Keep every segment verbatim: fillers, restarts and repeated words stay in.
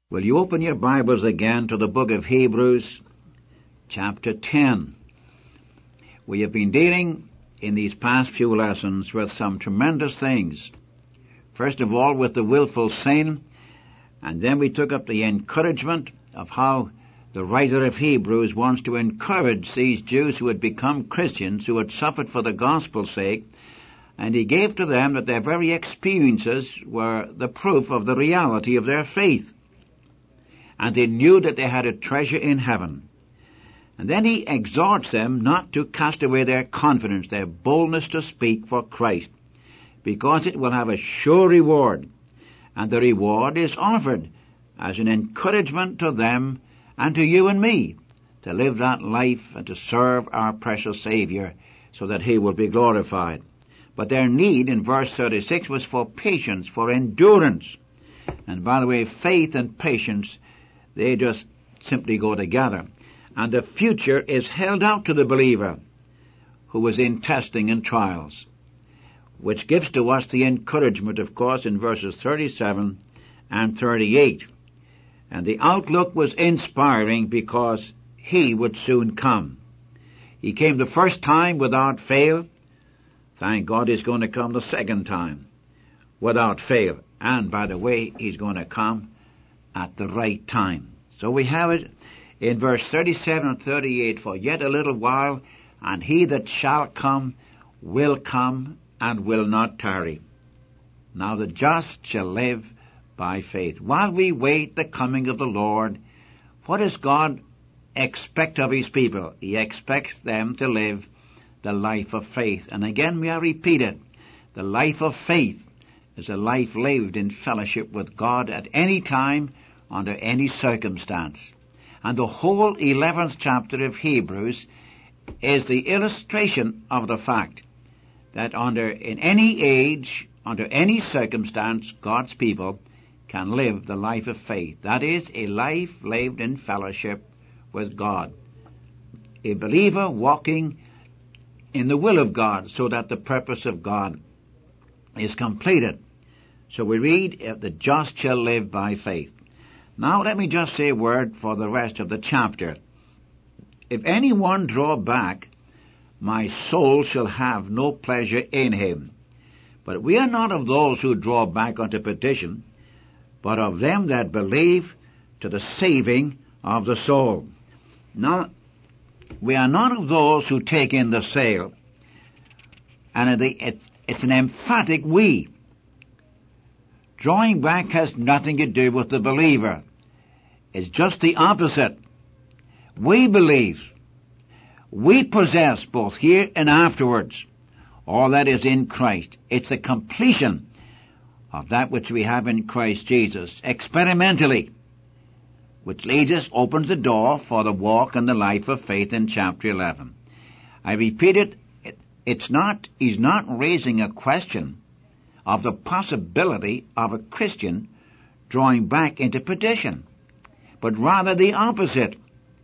Will you open your Bibles again to the book of Hebrews, chapter ten? We have been dealing in these past few lessons with some tremendous things. First of all, with the willful sin, and then we took up the encouragement of how the writer of Hebrews wants to encourage these Jews who had become Christians, who had suffered for the gospel's sake, and he gave to them that their very experiences were the proof of the reality of their faith. And they knew that they had a treasure in heaven. And then he exhorts them not to cast away their confidence, their boldness to speak for Christ, because it will have a sure reward. And the reward is offered as an encouragement to them and to you and me to live that life and to serve our precious Savior so that he will be glorified. But their need in verse thirty-six was for patience, for endurance. And by the way, faith and patience, they just simply go together. And the future is held out to the believer who is in testing and trials, which gives to us the encouragement, of course, in verses thirty-seven and thirty-eight. And the outlook was inspiring because he would soon come. He came the first time without fail. Thank God he's going to come the second time without fail. And by the way, he's going to come at the right time. So we have it in verse thirty-seven and thirty-eight, for yet a little while, and he that shall come will come and will not tarry. Now the just shall live by faith. While we wait the coming of the Lord, what does God expect of his people? He expects them to live the life of faith. And again we are repeated, the life of faith is a life lived in fellowship with God at any time, under any circumstance. And the whole eleventh chapter of Hebrews is the illustration of the fact that under in any age, under any circumstance, God's people can live the life of faith. That is, a life lived in fellowship with God. A believer walking in the will of God so that the purpose of God is completed. So we read, the just shall live by faith. Now let me just say a word for the rest of the chapter. If anyone draw back, my soul shall have no pleasure in him. But we are not of those who draw back unto perdition, but of them that believe to the saving of the soul. Now, we are not of those who take in the sail, and it's, it's an emphatic we. Drawing back has nothing to do with the believer. It's just the opposite. We believe. We possess both here and afterwards all that is in Christ. It's the completion of that which we have in Christ Jesus, experimentally, which leads us, opens the door for the walk and the life of faith in chapter eleven. I repeat it, it it's not, he's not raising a question of the possibility of a Christian drawing back into perdition, but rather the opposite.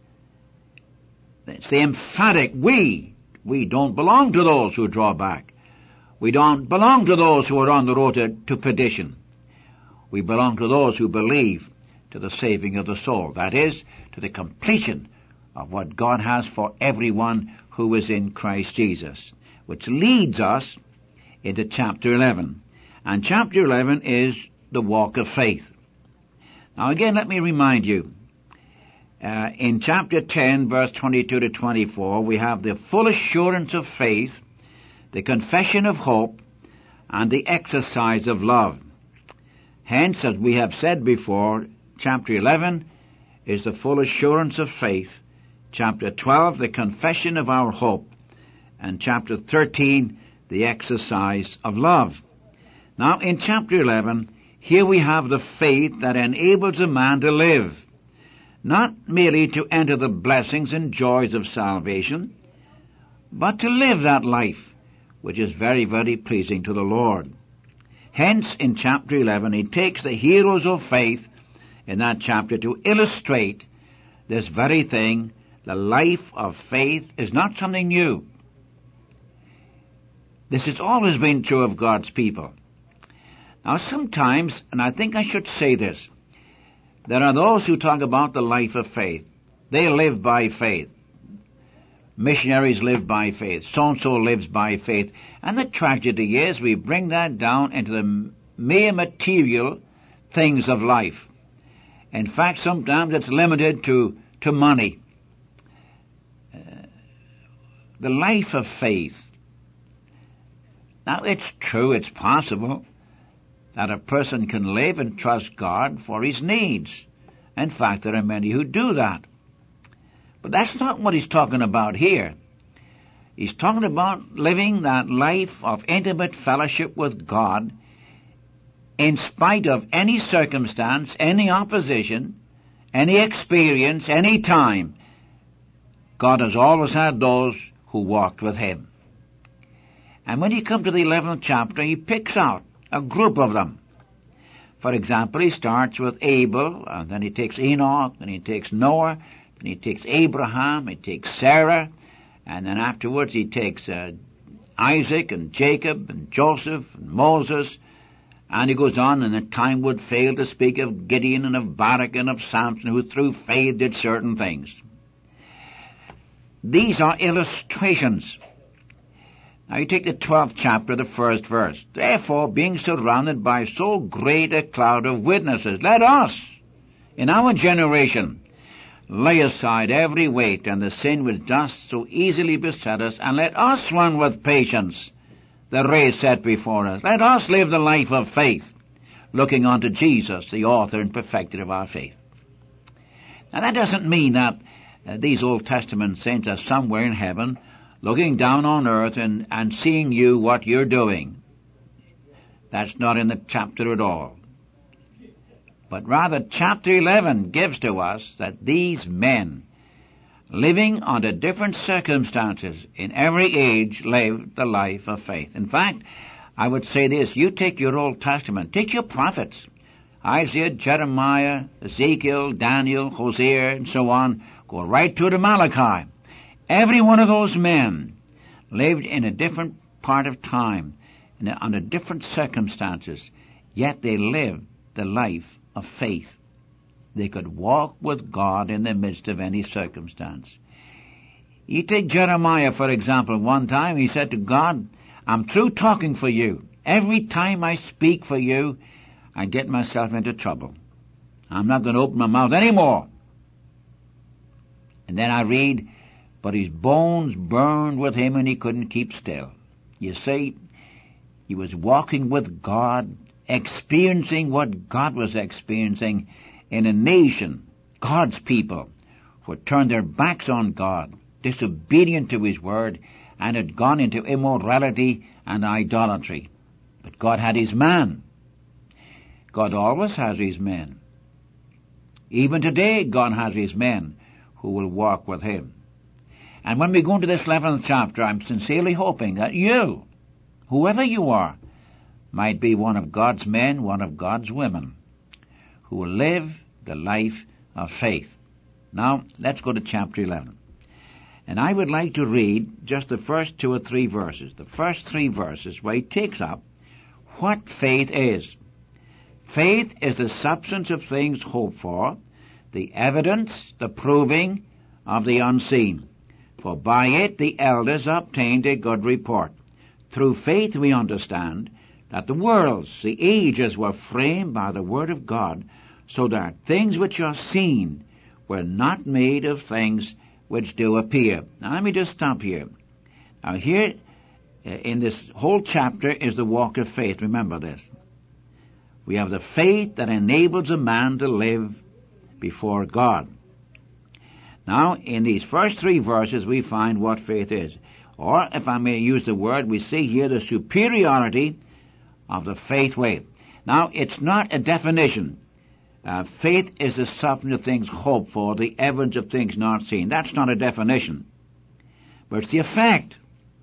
It's the emphatic we. We don't belong to those who draw back. We don't belong to those who are on the road to, to perdition. We belong to those who believe to the saving of the soul. That is, to the completion of what God has for everyone who is in Christ Jesus, which leads us into chapter eleven. And chapter eleven is the walk of faith. Now again, let me remind you, uh, in chapter ten, verse twenty-two to twenty-four, we have the full assurance of faith, the confession of hope, and the exercise of love. Hence, as we have said before, chapter eleven is the full assurance of faith, chapter twelve, the confession of our hope, and chapter thirteen, the exercise of love. Now, in chapter eleven, here we have the faith that enables a man to live, not merely to enter the blessings and joys of salvation, but to live that life which is very, very pleasing to the Lord. Hence, in chapter eleven, he takes the heroes of faith in that chapter to illustrate this very thing. The life of faith is not something new. This has always been true of God's people. Now sometimes, and I think I should say this, There are those who talk about the life of faith. They live by faith. Missionaries live by faith. So-and-so lives by faith. And the tragedy is we bring that down into the mere material things of life. In fact, sometimes it's limited to, to money. Uh, the life of faith. Now, it's true, it's possible that a person can live and trust God for his needs. In fact, there are many who do that. But that's not what he's talking about here. He's talking about living that life of intimate fellowship with God in spite of any circumstance, any opposition, any experience, any time. God has always had those who walked with him. And when you come to the eleventh chapter, he picks out a group of them. For example, he starts with Abel, and then he takes Enoch, then he takes Noah, then he takes Abraham, he takes Sarah, and then afterwards he takes uh, Isaac and Jacob and Joseph and Moses, and he goes on, and the time would fail to speak of Gideon and of Barak and of Samson, who through faith did certain things. These are illustrations. Now you take the twelfth chapter, the first verse. Therefore, being surrounded by so great a cloud of witnesses, let us, in our generation, lay aside every weight and the sin which doth so easily beset us, and let us run with patience the race set before us. Let us live the life of faith, looking unto Jesus, the author and perfecter of our faith. Now that doesn't mean that uh, these Old Testament saints are somewhere in heaven looking down on earth and, and seeing you what you're doing. That's not in the chapter at all. But rather, chapter eleven gives to us that these men, living under different circumstances in every age, lived the life of faith. In fact, I would say this, you take your Old Testament, take your prophets, Isaiah, Jeremiah, Ezekiel, Daniel, Hosea, and so on, go right to the Malachi. Every one of those men lived in a different part of time, in a, under different circumstances, yet they lived the life of faith. They could walk with God in the midst of any circumstance. You take Jeremiah, for example. One time he said to God, I'm through talking for you. Every time I speak for you, I get myself into trouble. I'm not going to open my mouth anymore. And then I read, but his bones burned with him and he couldn't keep still. You see, he was walking with God, experiencing what God was experiencing in a nation, God's people, who had turned their backs on God, disobedient to his word, and had gone into immorality and idolatry. But God had his man. God always has his men. Even today, God has his men who will walk with him. And when we go into this eleventh chapter, I'm sincerely hoping that you, whoever you are, might be one of God's men, one of God's women, who will live the life of faith. Now, let's go to chapter eleven. And I would like to read just the first two or three verses. The first three verses where he takes up what faith is. Faith is the substance of things hoped for, the evidence, the proving of the unseen. For by it the elders obtained a good report. Through faith we understand that the worlds, the ages were framed by the word of God, so that things which are seen were not made of things which do appear. Now let me just stop here. Now here in this whole chapter is the walk of faith. Remember this. We have the faith that enables a man to live before God. Now, in these first three verses, we find what faith is. Or, if I may use the word, we see here the superiority of the faith way. Now, it's not a definition. Uh, faith is the substance of things hoped for, the evidence of things not seen. That's not a definition. But it's the effect.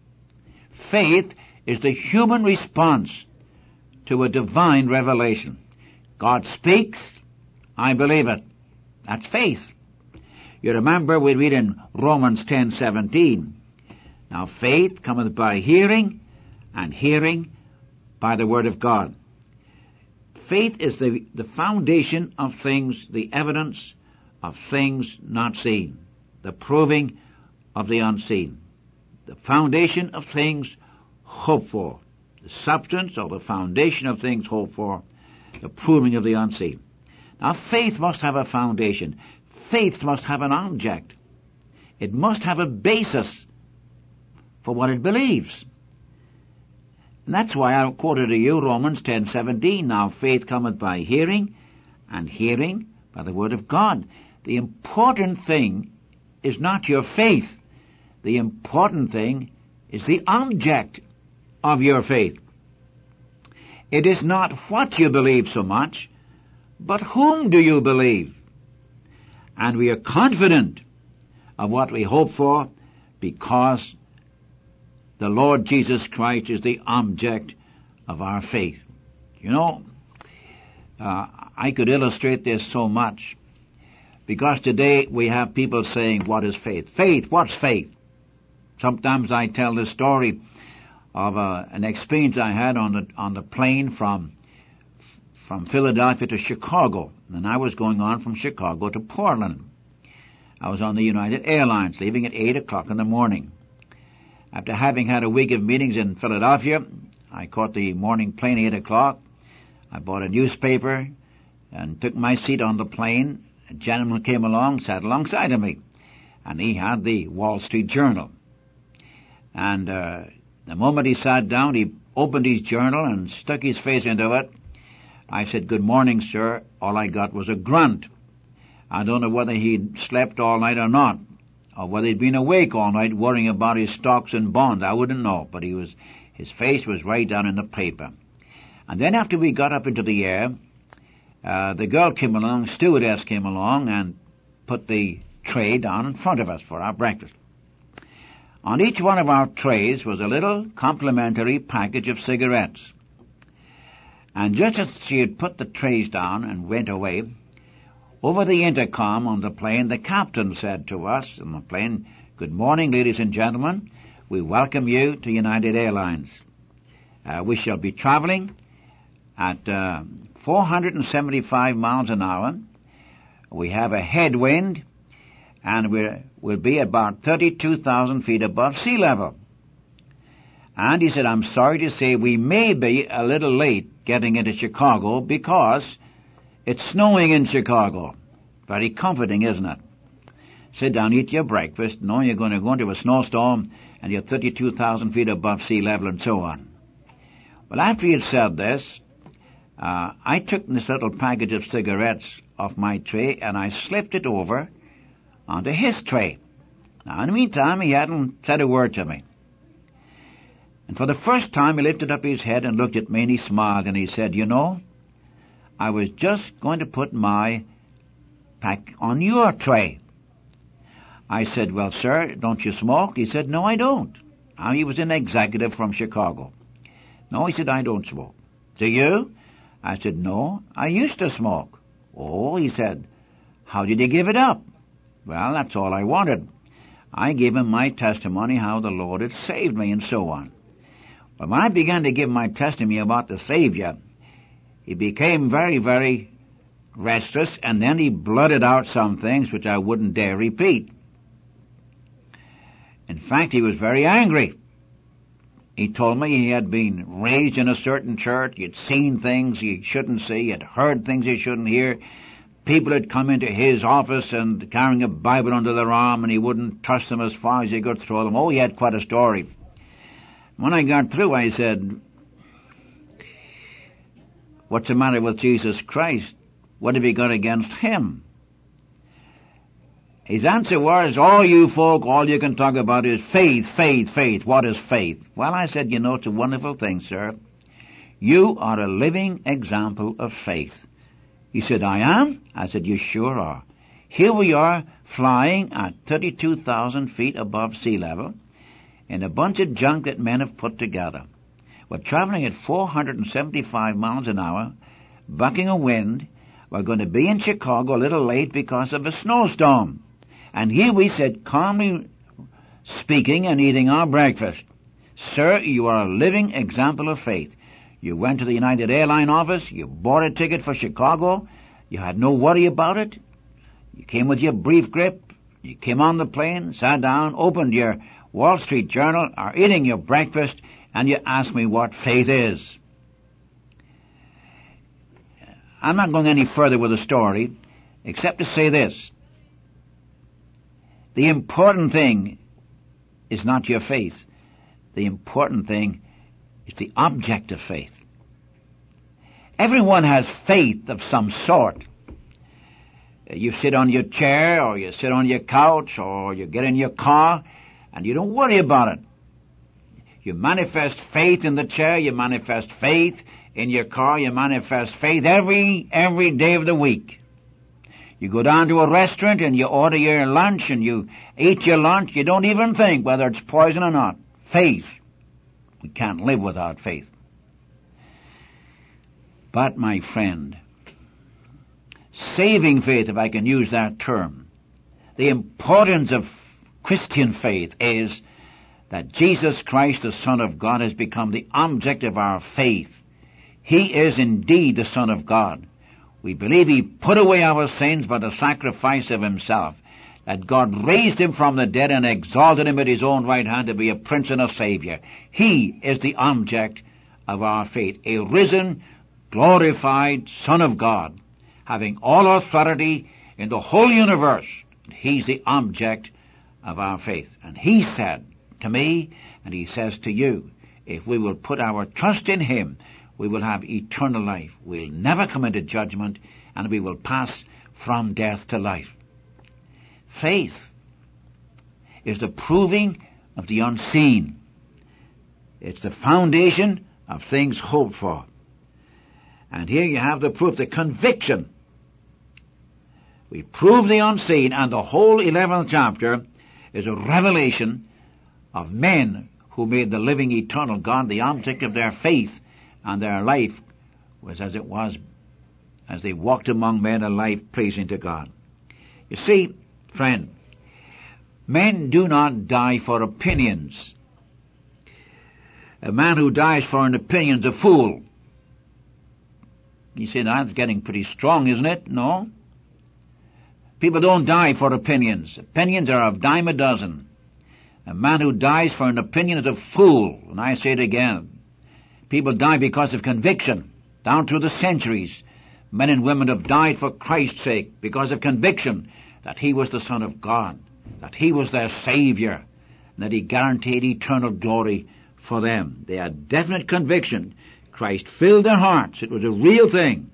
Faith is the human response to a divine revelation. God speaks, I believe it. That's faith. You remember we read in Romans ten seventeen. Now faith cometh by hearing, and hearing by the word of God. Faith is the, the foundation of things, the evidence of things not seen, the proving of the unseen, the foundation of things hoped for, the substance or the foundation of things hoped for, the proving of the unseen. Now faith must have a foundation. Faith must have an object. It must have a basis for what it believes. And that's why I quoted to you Romans ten seventeen. Now faith cometh by hearing, and hearing by the word of God. The important thing is not your faith. The important thing is the object of your faith. It is not what you believe so much, but whom do you believe? And we are confident of what we hope for because the Lord Jesus Christ is the object of our faith. You know, uh, I could illustrate this so much because today we have people saying, what is faith? Faith, what's faith? Sometimes I tell this story of uh, an experience I had on the on the plane from from Philadelphia to Chicago, and I was going on from Chicago to Portland. I was on the United Airlines, leaving at eight o'clock in the morning. After having had a week of meetings in Philadelphia, I caught the morning plane at eight o'clock. I bought a newspaper and took my seat on the plane. A gentleman came along, sat alongside of me, and he had the Wall Street Journal. And uh, the moment he sat down, he opened his journal and stuck his face into it. I said, "Good morning, sir." All I got was a grunt. I don't know whether he'd slept all night or not, or whether he'd been awake all night worrying about his stocks and bonds. I wouldn't know, but he was, his face was right down in the paper. And then after we got up into the air, uh, the girl came along, stewardess came along and put the tray down in front of us for our breakfast. On each one of our trays was a little complimentary package of cigarettes. And just as she had put the trays down and went away, over the intercom on the plane, the captain said to us on the plane, "Good morning, ladies and gentlemen. We welcome you to United Airlines. Uh, we shall be traveling at uh, four hundred seventy-five miles an hour. We have a headwind, and we're, we'll be about thirty-two thousand feet above sea level." And he said, "I'm sorry to say we may be a little late getting into Chicago because it's snowing in Chicago." Very comforting, isn't it? Sit down, eat your breakfast, knowing you're going to go into a snowstorm and you're thirty-two thousand feet above sea level and so on. Well, after he had said this, uh, I took this little package of cigarettes off my tray and I slipped it over onto his tray. Now, in the meantime, he hadn't said a word to me. And for the first time, he lifted up his head and looked at me and he smiled and he said, "You know, I was just going to put my pack on your tray." I said, "Well, sir, don't you smoke?" He said, "No, I don't." Now, he was an executive from Chicago. "No," he said, "I don't smoke." "Do you?" I said, "No, I used to smoke." "Oh," he said, "how did you give it up?" Well, that's all I wanted. I gave him my testimony, how the Lord had saved me and so on. But when I began to give my testimony about the Savior, he became very, very restless, and then he blurted out some things which I wouldn't dare repeat. In fact, he was very angry. He told me he had been raised in a certain church, he had seen things he shouldn't see, he had heard things he shouldn't hear. People had come into his office and carrying a Bible under their arm, and he wouldn't trust them as far as he could throw them. Oh, he had quite a story. When I got through, I said, "What's the matter with Jesus Christ? What have you got against him?" His answer was, "All you folk, all you can talk about is faith, faith, faith. What is faith?" Well, I said, "You know, it's a wonderful thing, sir. You are a living example of faith." He said, "I am?" I said, "You sure are. Here we are flying at thirty-two thousand feet above sea level in a bunch of junk that men have put together. We're traveling at four hundred seventy-five miles an hour, bucking a wind. We're going to be in Chicago a little late because of a snowstorm. And here we sit calmly speaking and eating our breakfast. Sir, you are a living example of faith. You went to the United Airline office, you bought a ticket for Chicago, you had no worry about it. You came with your brief grip, you came on the plane, sat down, opened your Wall Street Journal, are eating your breakfast, and you ask me what faith is. I'm not going any further with the story, except to say this. The important thing is not your faith. The important thing is the object of faith. Everyone has faith of some sort. You sit on your chair, or you sit on your couch, or you get in your car, and you don't worry about it. You manifest faith in the chair, you manifest faith in your car, you manifest faith every, every day of the week. You go down to a restaurant and you order your lunch and you eat your lunch, you don't even think whether it's poison or not. Faith. We can't live without faith. But, my friend, saving faith, if I can use that term, the importance of Christian faith is that Jesus Christ, the Son of God, has become the object of our faith. He is indeed the Son of God. We believe He put away our sins by the sacrifice of Himself, that God raised Him from the dead and exalted Him at His own right hand to be a Prince and a Savior. He is the object of our faith, a risen, glorified Son of God, having all authority in the whole universe. He's the object of our faith. And He said to me, and He says to you, if we will put our trust in Him, we will have eternal life. We'll never come into judgment, and we will pass from death to life. Faith is the proving of the unseen. It's the foundation of things hoped for. And here you have the proof, the conviction. We prove the unseen, and the whole eleventh chapter is a revelation of men who made the living eternal God the object of their faith, and their life was as it was as they walked among men, a life pleasing to God. You see, friend, men do not die for opinions. A man who dies for an opinion is a fool. You say, that's getting pretty strong, isn't it? No. People don't die for opinions. Opinions are of dime a dozen. A man who dies for an opinion is a fool. And I say it again. People die because of conviction. Down through the centuries, men and women have died for Christ's sake because of conviction that He was the Son of God, that He was their Savior, and that He guaranteed eternal glory for them. They had definite conviction. Christ filled their hearts. It was a real thing.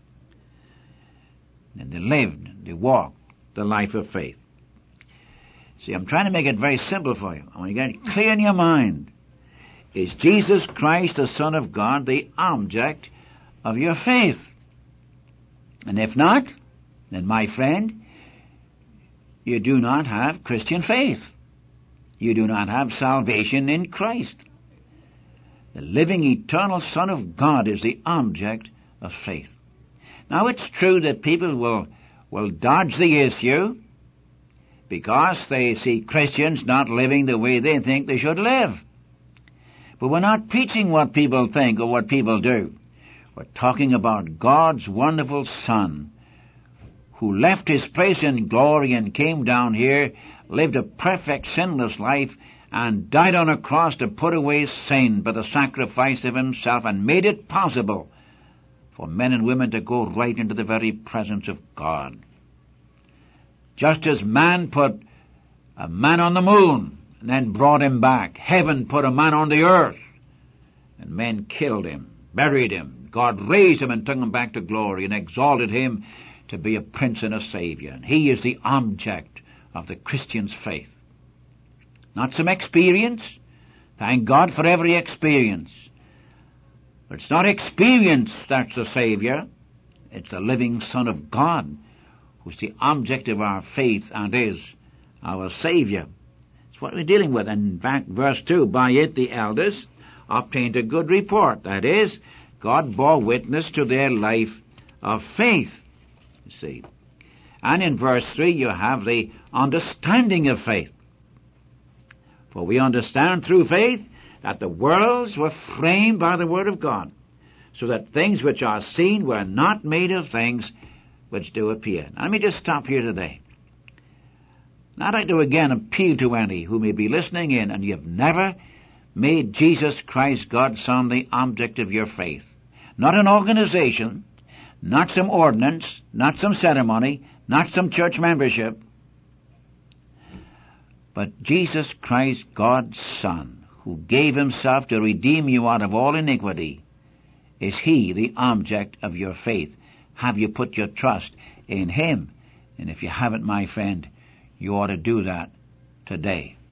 And they lived, they walked the life of faith. See, I'm trying to make it very simple for you. I want to get it clear in your mind. Is Jesus Christ, the Son of God, the object of your faith? And if not, then, my friend, you do not have Christian faith. You do not have salvation in Christ. The living, eternal Son of God is the object of faith. Now, it's true that people will, will dodge the issue because they see Christians not living the way they think they should live. But we're not preaching what people think or what people do. We're talking about God's wonderful Son, who left His place in glory and came down here, lived a perfect, sinless life, and died on a cross to put away sin by the sacrifice of Himself, and made it possible for men and women to go right into the very presence of God. Just as man put a man on the moon, and then brought him back. Heaven put a man on the earth, and men killed him, buried him. God raised him and took him back to glory and exalted him to be a Prince and a Savior. And He is the object of the Christian's faith. Not some experience. Thank God for every experience. But it's not experience that's the Savior. It's the living Son of God, who's the object of our faith and is our Savior. What we're dealing with. In fact, verse two, by it the elders obtained a good report. That is, God bore witness to their life of faith. You see. And in verse three you have the understanding of faith. For we understand through faith that the worlds were framed by the Word of God, so that things which are seen were not made of things which do appear. Now, let me just stop here today. Now, I'd like to again appeal to any who may be listening in and you've never made Jesus Christ, God's Son, the object of your faith. Not an organization, not some ordinance, not some ceremony, not some church membership, but Jesus Christ, God's Son, who gave himself to redeem you out of all iniquity. Is he the object of your faith? Have you put your trust in him? And if you haven't, my friend, you ought to do that today.